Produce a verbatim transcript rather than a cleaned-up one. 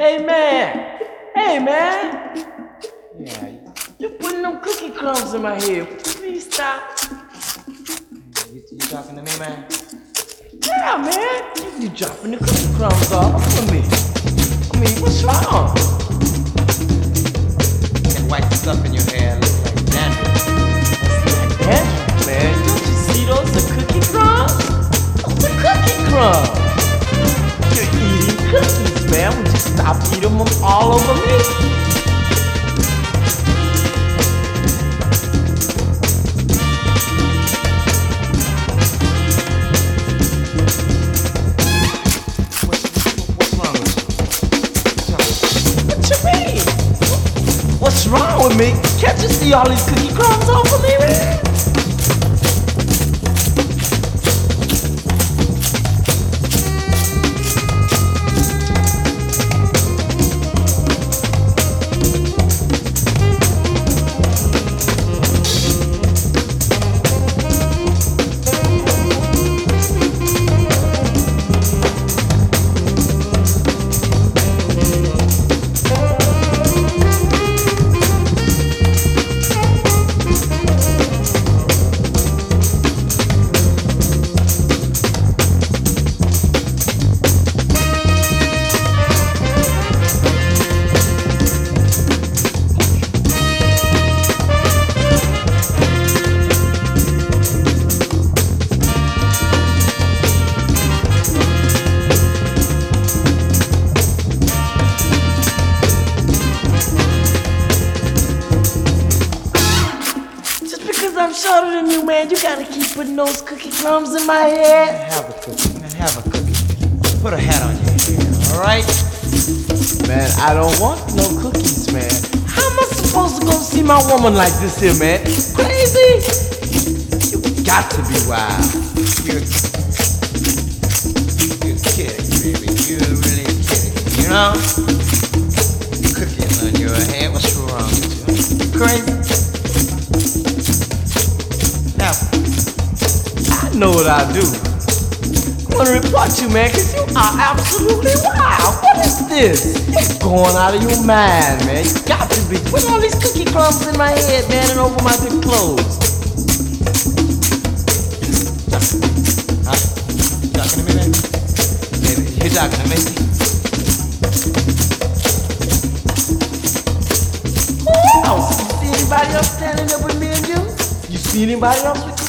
Hey man, hey man, Yeah, you putting them cookie crumbs in my head. Please stop. you, you talking to me, man? Yeah, man, you, you dropping the cookie crumbs all over me. I mean, what's wrong? That white stuff in your hair looks like dandruff. Dandruff, man, don't you see those are cookie crumbs? Those are cookie crumbs. You're eating cookies, man. Would you stop eating them all over me? What's wrong with me? Can't you see all these cookie crumbs over me, man? I'm shorter than you, man. You gotta keep putting those cookie crumbs in my head. Have a cookie, man. Have a cookie. Put a hat on your head, all right? Man, I don't want no cookies, man. How am I supposed to go see my woman like this here, man? Crazy? You got to be wild. You're, you're kidding, baby. You're really kidding. You know? Cookies on your head. What's wrong with you? You crazy? Now, I know what I do. I'm gonna report you, man, because you are absolutely wild. What is this? You're going out of your mind, man. You got to be putting all these cookie crumbs in my head, man, and over my good clothes. huh? You talking to me, baby? Baby, you talking to me? Who else? You see anybody else standing up with me and you? You see anybody else with